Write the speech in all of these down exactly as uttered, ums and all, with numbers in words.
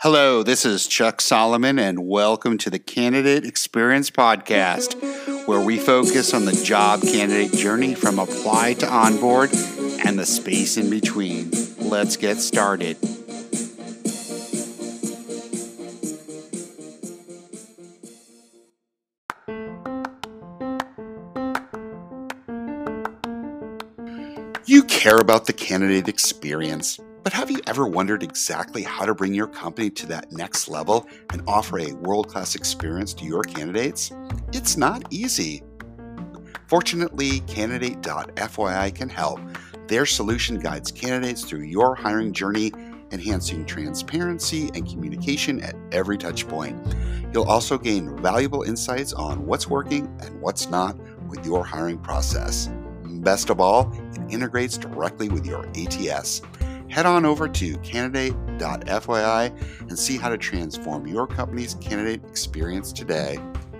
Hello, this is Chuck Solomon, and welcome to the Candidate Experience Podcast, where we focus on the job candidate journey from apply to onboard and the space in between. Let's get started. You care about the candidate experience, but have you ever wondered exactly how to bring your company to that next level and offer a world-class experience to your candidates? It's not easy. Fortunately, Candidate dot F Y I can help. Their solution guides candidates through your hiring journey, enhancing transparency and communication at every touch point. You'll also gain valuable insights on what's working and what's not with your hiring process. Best of all, it integrates directly with your A T S. Head on over to Candidate dot F Y I and see how to transform your company's candidate experience today.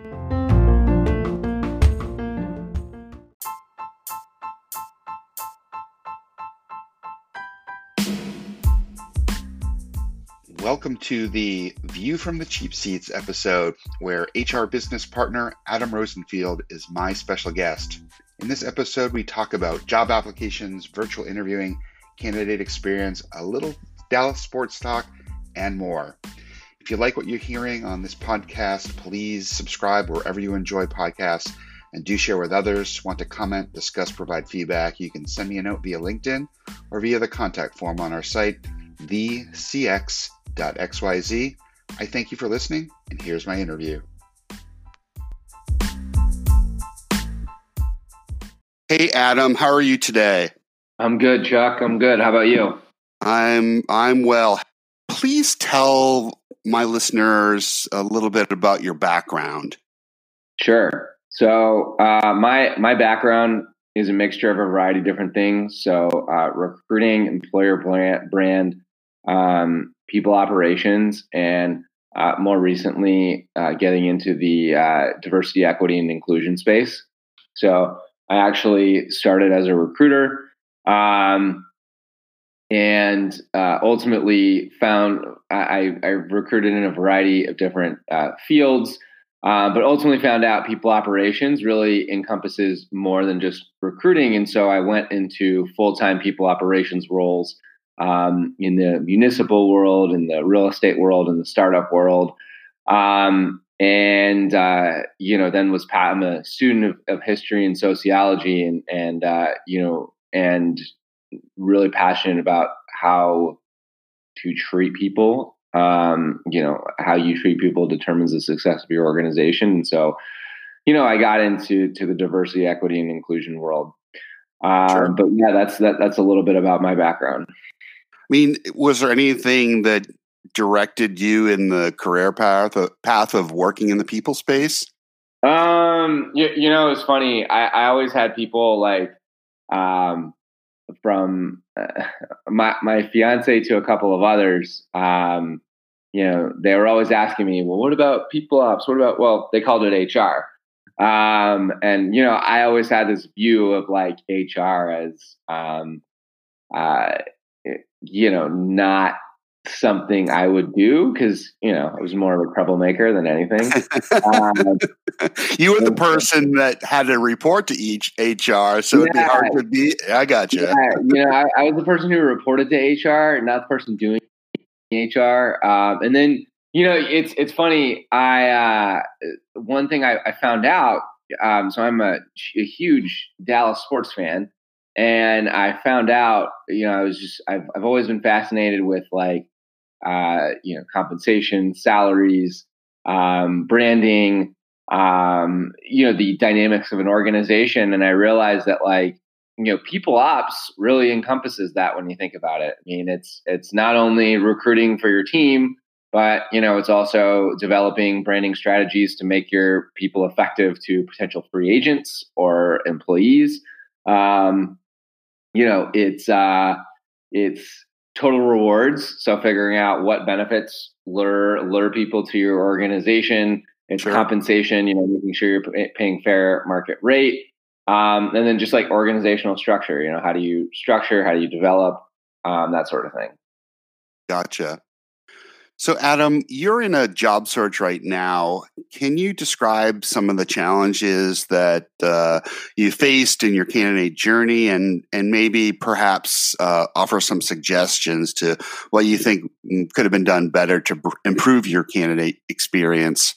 Welcome to the View from the Cheap Seats episode, where H R business partner Adam Rosenfield is my special guest. In this episode, we talk about job applications, virtual interviewing, candidate experience, a little Dallas sports talk, and more. If you like what you're hearing on this podcast, please subscribe wherever you enjoy podcasts and do share with others. Want to comment, discuss, provide feedback, you can send me a note via LinkedIn or via the contact form on our site, the c x dot x y z. I thank you for listening, and here's my interview. Hey, Adam, how are you today? I'm good, Chuck. I'm good. How about you? I'm I'm well. Please tell my listeners a little bit about your background. Sure. So uh, my my background is a mixture of a variety of different things. So uh, recruiting, employer brand, brand um, people operations, and uh, more recently uh, getting into the uh, diversity, equity, and inclusion space. So I actually started as a recruiter. Um, and uh, ultimately found I, I recruited in a variety of different uh, fields, uh, but ultimately found out people operations really encompasses more than just recruiting. And so I went into full-time people operations roles um, in the municipal world, in the real estate world, in the startup world. Um, and, uh, you know, then was, I'm a student of, of history and sociology and, and uh, you know, and really passionate about how to treat people. Um, you know, how you treat people determines the success of your organization. And so, you know, I got into to the diversity, equity, and inclusion world. Um, sure. But yeah, that's that. That's a little bit about my background. I mean, was there anything that directed you in the career path uh, path of working in the people space? Um, you, you know, it's funny. I, I always had people like, um, from uh, my my fiance to a couple of others, um, you know, they were always asking me, well, what about people ops? What about, well, they called it H R. Um, and, you know, I always had this view of like H R as, um, uh, you know, not something I would do because, you know, I was more of a troublemaker than anything. Um, you were the person that had to report to each H R, so yeah, it'd be hard to be. I got you. Yeah, you know, I, I was the person who reported to H R, not the person doing H R. Um, and then, you know, it's it's funny. I uh, one thing I, I found out. Um, so I'm a, a huge Dallas sports fan. And I found out, you know, I was just, I've, I've always been fascinated with like, uh, you know, compensation, salaries, um, branding, um, you know, the dynamics of an organization. And I realized that like, you know, people ops really encompasses that when you think about it. I mean, it's, it's not only recruiting for your team, but, you know, it's also developing branding strategies to make your people effective to potential free agents or employees. Um, you know, it's, uh, it's total rewards. So figuring out what benefits lure, lure people to your organization. It's sure. Compensation, you know, making sure you're paying fair market rate. Um, and then just like organizational structure, you know, how do you structure, how do you develop, um, that sort of thing. Gotcha. So, Adam, you're in a job search right now. Can you describe some of the challenges that uh, you faced in your candidate journey, and and maybe perhaps uh, offer some suggestions to what you think could have been done better to b- improve your candidate experience?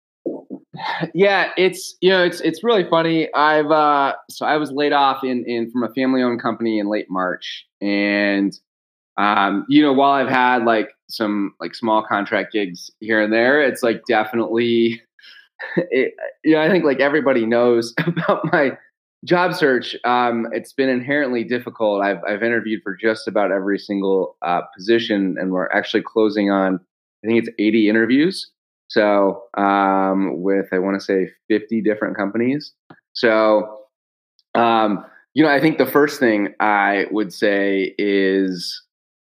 Yeah, it's you know it's it's really funny. I've uh, so I was laid off in in from a family owned company in late March, and um, you know while I've had like some like small contract gigs here and there, it's like definitely it, you know I think like everybody knows about my job search. Um, it's been inherently difficult. I've I've interviewed for just about every single uh, position, and we're actually closing on I think it's eighty interviews. So um, with I want to say fifty different companies. So um, you know I think the first thing I would say is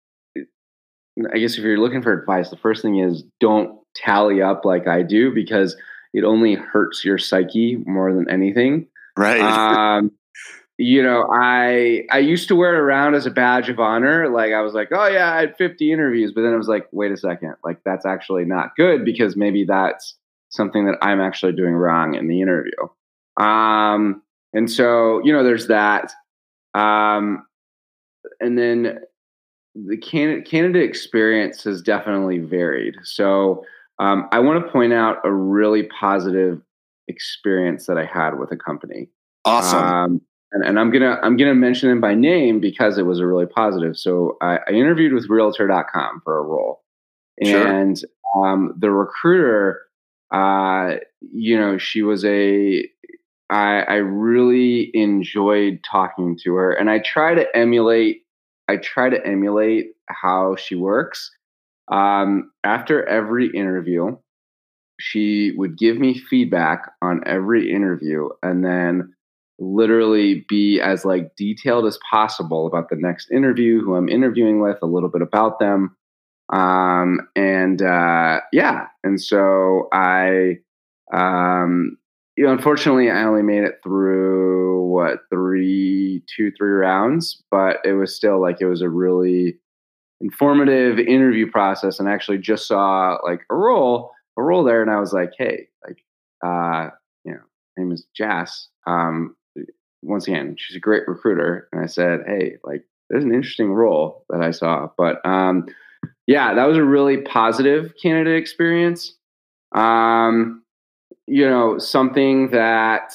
I guess if you're looking for advice, the first thing is don't tally up like I do because it only hurts your psyche more than anything. Right. Um, you know, I I used to wear it around as a badge of honor. Like I was like, oh yeah, I had fifty interviews, but then I was like, wait a second, like that's actually not good because maybe that's something that I'm actually doing wrong in the interview. Um, and so you know, there's that. Um, and then the candidate candidate experience has definitely varied. So um, I want to point out a really positive experience that I had with a company. Awesome. Um, and, and I'm gonna I'm gonna mention them by name because it was a really positive. So I, I interviewed with Realtor dot com for a role, and sure. um, the recruiter, uh, you know, she was a I, I really enjoyed talking to her, and I try to emulate. I try to emulate how she works. Um, after every interview, she would give me feedback on every interview, and then literally be as like detailed as possible about the next interview, who I'm interviewing with, a little bit about them. Um, and, uh, yeah. And so I, um, you know, unfortunately I only made it through what, three, two, three rounds, but it was still like, it was a really informative interview process, and actually just saw like a role, a role there. And I was like, hey, like, uh, you know, my name is Jas. Um, once again, she's a great recruiter. And I said, hey, like, there's an interesting role that I saw. But um, yeah, that was a really positive candidate experience. Um, you know, something that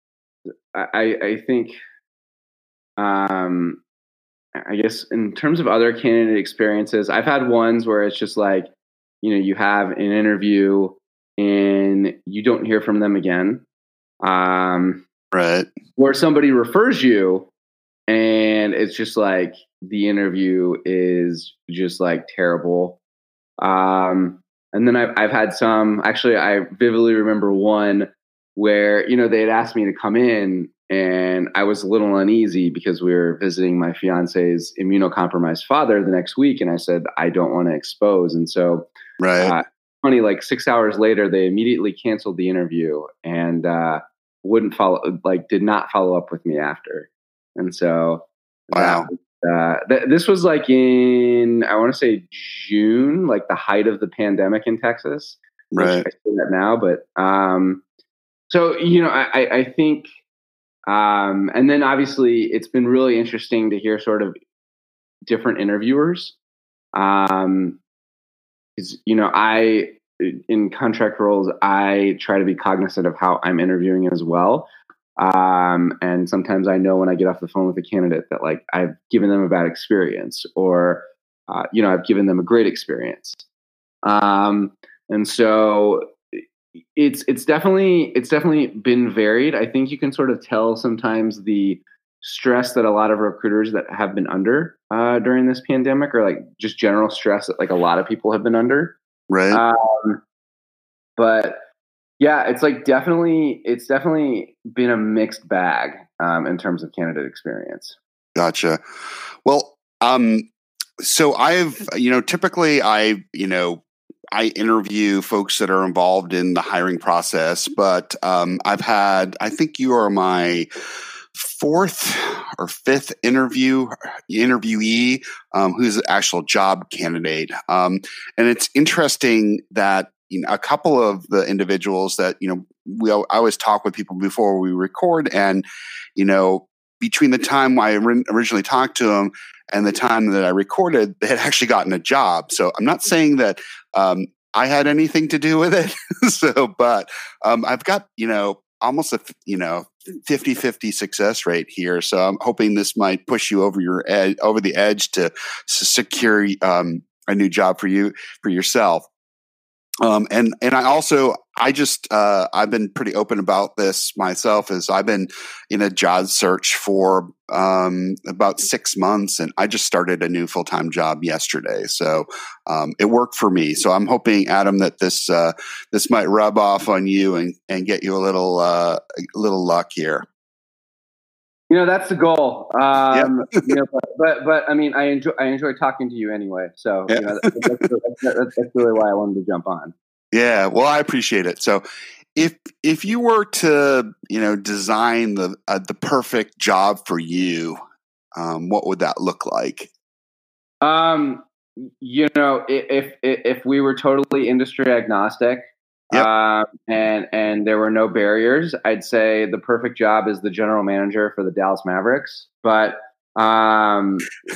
I, I think, um, I guess in terms of other candidate experiences, I've had ones where it's just like, you know, you have an interview and you don't hear from them again. Um, right. Where somebody refers you and it's just like the interview is just like terrible. Um, and then I've, I've had some, actually, I vividly remember one where, you know, they had asked me to come in and I was a little uneasy because we were visiting my fiance's immunocompromised father the next week. And I said, I don't want to expose. And so, right. uh, funny, like six hours later, they immediately canceled the interview and, uh, wouldn't follow, like did not follow up with me after. And so, wow. That, uh, th- this was like in, I want to say June, like the height of the pandemic in Texas. Right. I say that now, but, um, so, you know, I, I think, um, and then obviously it's been really interesting to hear sort of different interviewers. Um, cause, you know, I, in contract roles, I try to be cognizant of how I'm interviewing as well. Um, and sometimes I know when I get off the phone with a candidate that like I've given them a bad experience or, uh, you know, I've given them a great experience. Um, and so it's, it's definitely, it's definitely been varied. I think you can sort of tell sometimes the stress that a lot of recruiters that have been under, uh, during this pandemic, or like just general stress that like a lot of people have been under. Right. Um, but yeah, it's like definitely, it's definitely been a mixed bag um, in terms of candidate experience. Gotcha. Well, um, so I've, you know, typically I, you know, I interview folks that are involved in the hiring process, but um, I've had, I think you are my fourth or fifth interview interviewee um, who's an actual job candidate. Um, and it's interesting that you know, a couple of the individuals that, you know, we I always talk with people before we record, and, you know, between the time I originally talked to them and the time that I recorded, they had actually gotten a job. So I'm not saying that um, I had anything to do with it. so, but um, I've got, you know, almost a, you know, fifty-fifty success rate here. So I'm hoping this might push you over your edge, over the edge to, to secure um, a new job for you, for yourself. Um, and, and I also, I just, uh, I've been pretty open about this myself, as I've been in a job search for, um, about six months and I just started a new full-time job yesterday. So, um, it worked for me. So I'm hoping, Adam, that this, uh, this might rub off on you and, and get you a little, uh, a little luck here. You know, that's the goal. Um, yep. you know, but, but, but I mean, I enjoy, I enjoy talking to you anyway. So, yep. you know, that's, that's, that's, that's, that's really why I wanted to jump on. Yeah. Well, I appreciate it. So if, if you were to, you know, design the, uh, the perfect job for you, um, what would that look like? Um, you know, if, if, if we were totally industry agnostic, Yep. Uh, and and there were no barriers, I'd say the perfect job is the general manager for the Dallas Mavericks. But um,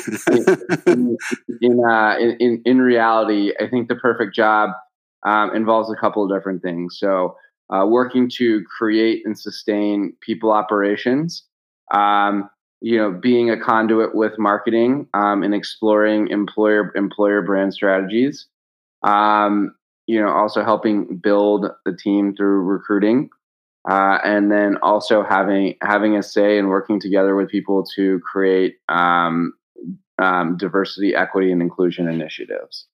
in in, uh, in in reality, I think the perfect job um, involves a couple of different things. So, uh, working to create and sustain people operations, um, you know, being a conduit with marketing um, and exploring employer employer brand strategies. Um, you know, also helping build the team through recruiting, uh, and then also having having a say and working together with people to create um, um, diversity, equity, and inclusion initiatives.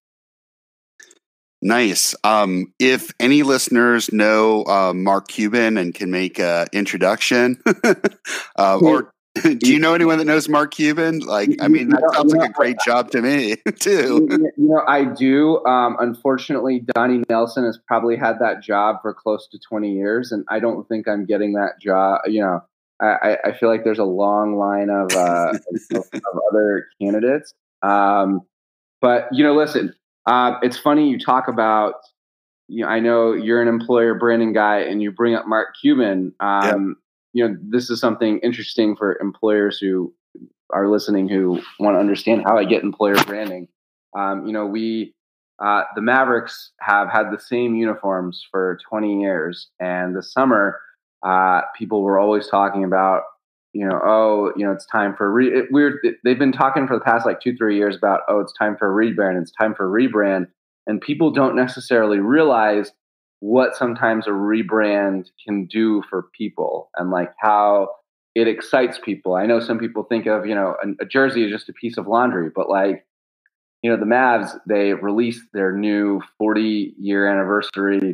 Nice. Um, if any listeners know uh, Mark Cuban and can make an introduction, uh, or do you know anyone that knows Mark Cuban? Like, I mean, that sounds like a great job to me, too. You know, I do. Um, unfortunately, Donnie Nelson has probably had that job for close to twenty years, and I don't think I'm getting that job. You know, I, I feel like there's a long line of, uh, of, of other candidates. Um, but, you know, listen, uh, it's funny you talk about, you know, I know you're an employer branding guy, and you bring up Mark Cuban. Um, yeah. You know, this is something interesting for employers who are listening who want to understand how I get employer branding. Um, you know, we, uh, the Mavericks have had the same uniforms for twenty years. And this summer, uh, people were always talking about, you know, oh, you know, it's time for, re- it, we're, they've been talking for the past like two, three years about, oh, it's time for a rebrand. It's time for a rebrand. And people don't necessarily realize what sometimes a rebrand can do for people and like how it excites people. I know some people think of, you know, a, a jersey is just a piece of laundry, but like, you know, the Mavs, they released their new forty year anniversary,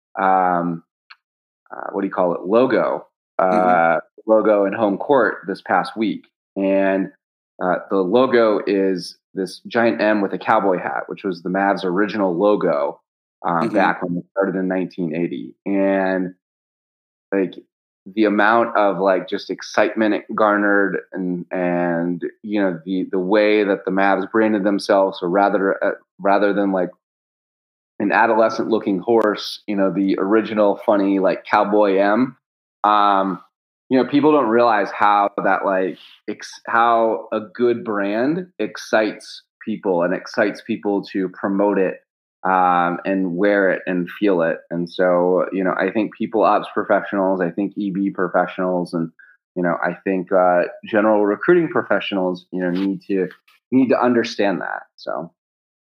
um, uh, what do you call it? Logo, uh, mm-hmm. logo and home court this past week. And uh, the logo is this giant M with a cowboy hat, which was the Mavs original logo. Um, mm-hmm. Back when it started in nineteen eighty, and like the amount of like just excitement it garnered, and and you know the the way that the Mavs branded themselves, so rather uh, rather than like an adolescent looking horse, you know, the original funny like cowboy M. Um, you know, people don't realize how that like ex- how a good brand excites people and excites people to promote it. Um, and wear it and feel it. And so, you know, I think people ops professionals, I think E B professionals, and, you know, I think uh, general recruiting professionals, you know, need to need to understand that. So.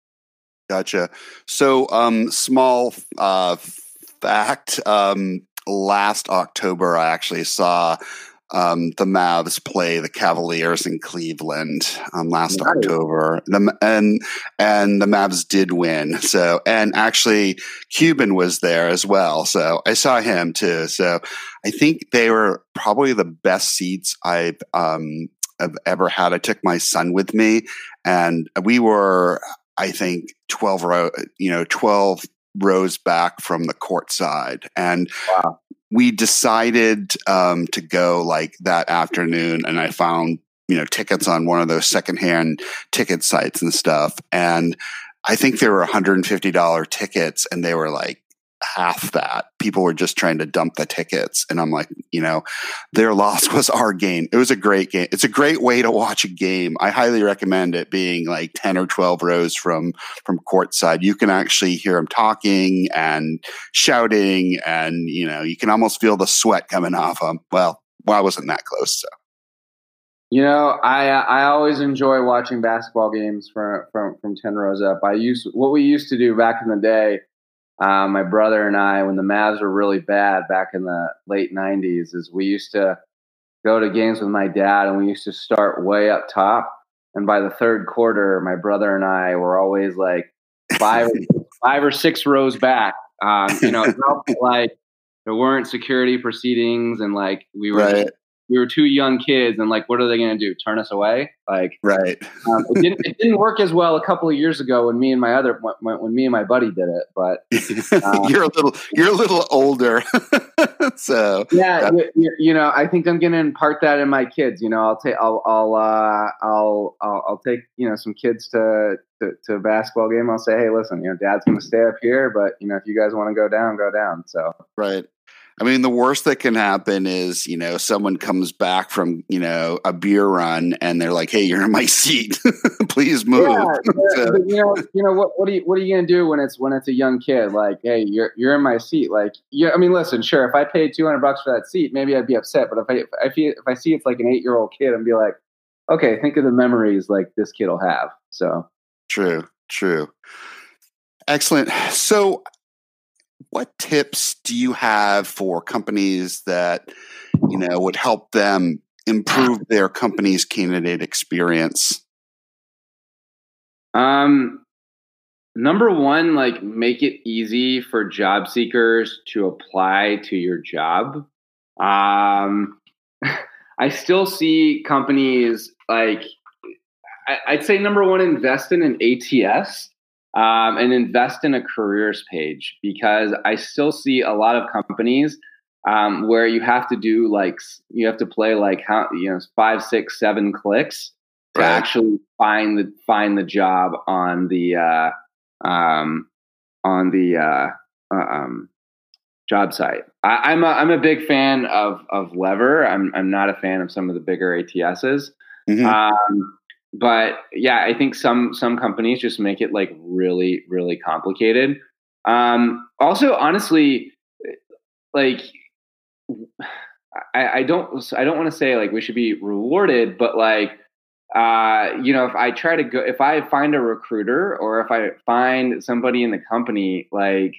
Gotcha. So, um, small uh, fact, um, last October, I actually saw Um, the Mavs play the Cavaliers in Cleveland um, last nice. October, the, and and the Mavs did win. So, and actually, Cuban was there as well. So I saw him too. So I think they were probably the best seats I've um, I've ever had. I took my son with me, and we were, I think, twelve row, you know, twelve rows back from the court side, and wow. we decided um, to go like that afternoon, and I found, you know, tickets on one of those secondhand ticket sites and stuff. And I think they were one hundred fifty dollars tickets, and they were like half that. People were just trying to dump the tickets. And I'm like, you know, their loss was our gain. It was a great game. It's a great way to watch a game. I highly recommend it being like ten or twelve rows from, from courtside. You can actually hear them talking and shouting, and, you know, you can almost feel the sweat coming off them. Well, well, I wasn't that close. So, you know, I I always enjoy watching basketball games from from from ten rows up. I used what we used to do back in the day. Uh, my brother and I, when the Mavs were really bad back in the late nineties, is we used to go to games with my dad, and we used to start way up top. And by the third quarter, my brother and I were always like five, five or six rows back. Um, you know, like there weren't security proceedings, and like we were, right. we were two young kids, and like, what are they going to do? Turn us away? Like, right. um, it didn't, it didn't work as well a couple of years ago when me and my other, when, when me and my buddy did it, but uh, you're a little, you're a little older. So yeah, you, you know, I think I'm going to impart that in my kids. You know, I'll take, I'll, I'll, uh, I'll, I'll, I'll take, you know, some kids to, to, to a basketball game. I'll say, hey, listen, you know, Dad's going to stay up here, but you know, if you guys want to go down, go down. So, right. I mean, the worst that can happen is, you know, someone comes back from, you know, a beer run, and they're like, hey, you're in my seat. Please move. Yeah, yeah, So, but, you know, you know what? What are you What are you gonna do when it's when it's a young kid? Like, hey, you're you're in my seat. Like, yeah. I mean, listen, sure. If I paid two hundred bucks for that seat, maybe I'd be upset. But if I if I feel if I see it's like an eight year old kid, I'd be like, okay, think of the memories like this kid will have. So true, true, excellent. So, what tips do you have for companies that, you know, would help them improve their company's candidate experience? Um, number one, like make it easy for job seekers to apply to your job. Um, I still see companies like, I, I'd say number one, invest in an A T S. Um, and invest in a careers page, because I still see a lot of companies um, where you have to do like, you have to play like how, you know, five, six, seven clicks to Right. actually find the, find the job on the, uh, um, on the, uh, uh, um, job site. I, I'm a, I'm a big fan of, of Lever. I'm, I'm not a fan of some of the bigger A T Ss. Mm-hmm. Um, But yeah, I think some some companies just make it like really, really complicated. Um, also, honestly, like I, I don't I don't want to say like we should be rewarded, but like uh, you know, if I try to go, if I find a recruiter or if I find somebody in the company, like,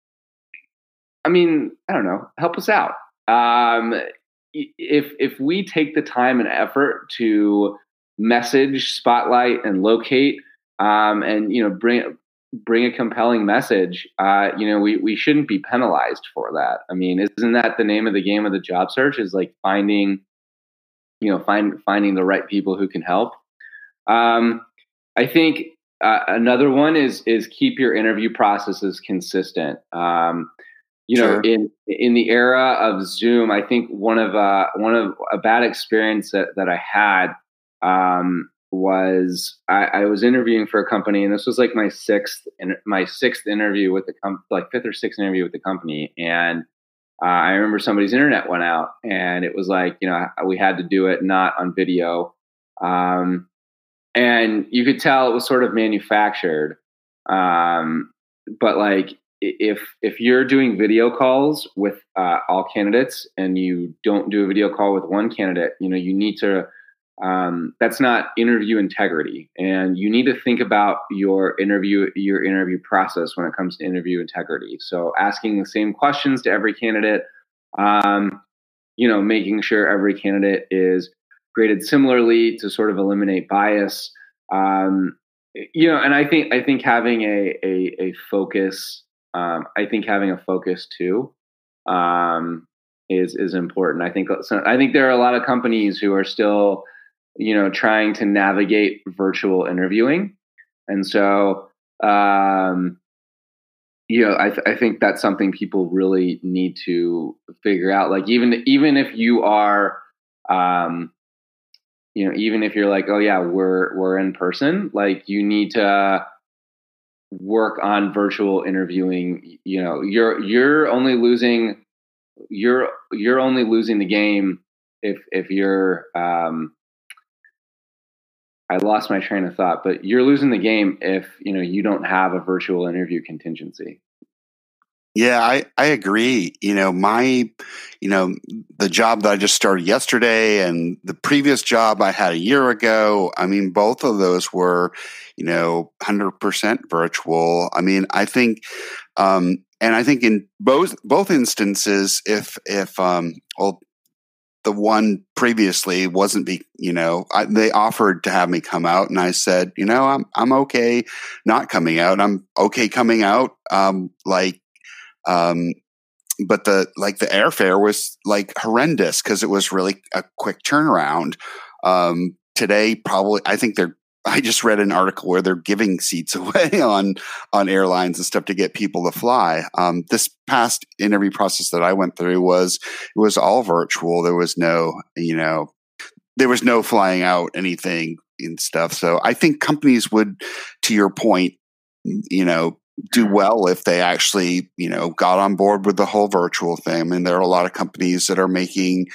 I mean, I don't know, help us out. Um, if if we take the time and effort to message, spotlight, and locate, um, and you know, bring bring a compelling message, uh, you know, we we shouldn't be penalized for that. I mean, isn't that the name of the game of the job search? Is like finding, you know, find finding the right people who can help. Um, I think uh, another one is is keep your interview processes consistent. Um, you know, Sure. in in the era of Zoom, I think one of uh, one of a bad experience that that I had. Um, was I, I was interviewing for a company, and this was like my sixth and my sixth interview with the com- like fifth or sixth interview with the company. And uh, I remember somebody's internet went out, and it was like, you know, we had to do it not on video, um, and you could tell it was sort of manufactured. Um, but like if if you're doing video calls with uh, all candidates, and you don't do a video call with one candidate, you know, you need to. Um, that's not interview integrity, and you need to think about your interview, your interview process when it comes to interview integrity. So asking the same questions to every candidate, um, you know, making sure every candidate is graded similarly to sort of eliminate bias. Um, you know, and I think, I think having a, a, a focus, um, I think having a focus too, um, is, is important. I think, so I think there are a lot of companies who are still, you know, trying to navigate virtual interviewing. And so, um, you know, I, th- I think that's something people really need to figure out. Like even even if you are, um, you know, even if you're like, oh yeah, we're we're in person, like you need to work on virtual interviewing. You know, you're you're only losing you're you're only losing the game if if you're. Um, I lost my train of thought, but you're losing the game if, you know, you don't have a virtual interview contingency. Yeah, I, I agree. You know, my, you know, the job that I just started yesterday and the previous job I had a year ago, I mean, both of those were, you know, one hundred percent virtual. I mean, I think, um, and I think in both, both instances, if, if, um, well, the one previously wasn't be, you know, I, they offered to have me come out and I said, you know, I'm, I'm okay not coming out. I'm okay coming out. Um, like, um, but the, like the airfare was like horrendous because it was really a quick turnaround. Um, today, probably, I think they're, I just read an article where they're giving seats away on, on airlines and stuff to get people to fly. Um, this past interview process that I went through was, it was all virtual. There was no, you know, there was no flying out anything and stuff. So I think companies would, to your point, you know, do well if they actually, you know, got on board with the whole virtual thing. I mean, there are a lot of companies that are making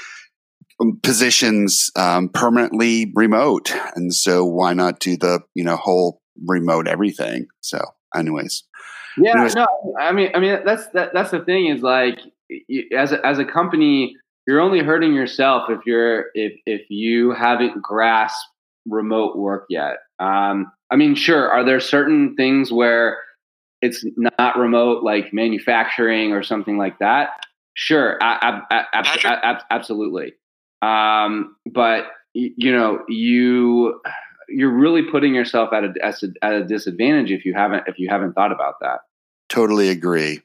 positions um, permanently remote, and so why not do the, you know, whole remote everything? So, anyways, yeah, anyways. no, I mean, I mean that's that, that's the thing is like as a, as a company, you're only hurting yourself if you're if if you haven't grasped remote work yet. Um, I mean, sure, are there certain things where it's not remote, like manufacturing or something like that? Sure, I, I, I, I, absolutely. Um, but you know, you you're really putting yourself at a, at a disadvantage if you haven't if you haven't thought about that. Totally agree.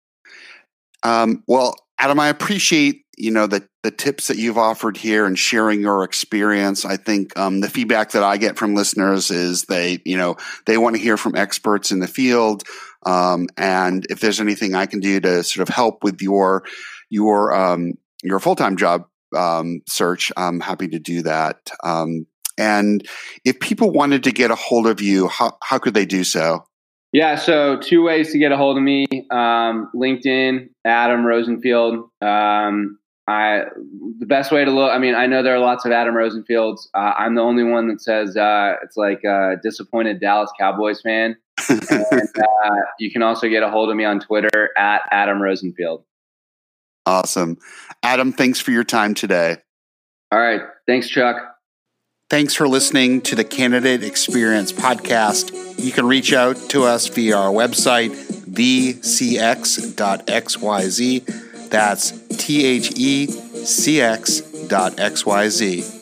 Um, well, Adam, I appreciate, you know, the the tips that you've offered here and sharing your experience. I think um, the feedback that I get from listeners is they, you know, they want to hear from experts in the field. Um, and if there's anything I can do to sort of help with your your um, your full time job um, search, I'm happy to do that. Um, and if people wanted to get a hold of you, how how could they do so? Yeah, so two ways to get a hold of me. Um, LinkedIn, Adam Rosenfield. Um, I the best way to look. I mean, I know there are lots of Adam Rosenfields. Uh, I'm the only one that says uh, it's like a disappointed Dallas Cowboys fan. And uh, you can also get a hold of me on Twitter at Adam Rosenfield. Awesome, Adam. Thanks for your time today. All right, thanks, Chuck. Thanks for listening to the Candidate Experience Podcast. You can reach out to us via our website, the c x dot x y z. That's T H E C X dot X Y Z.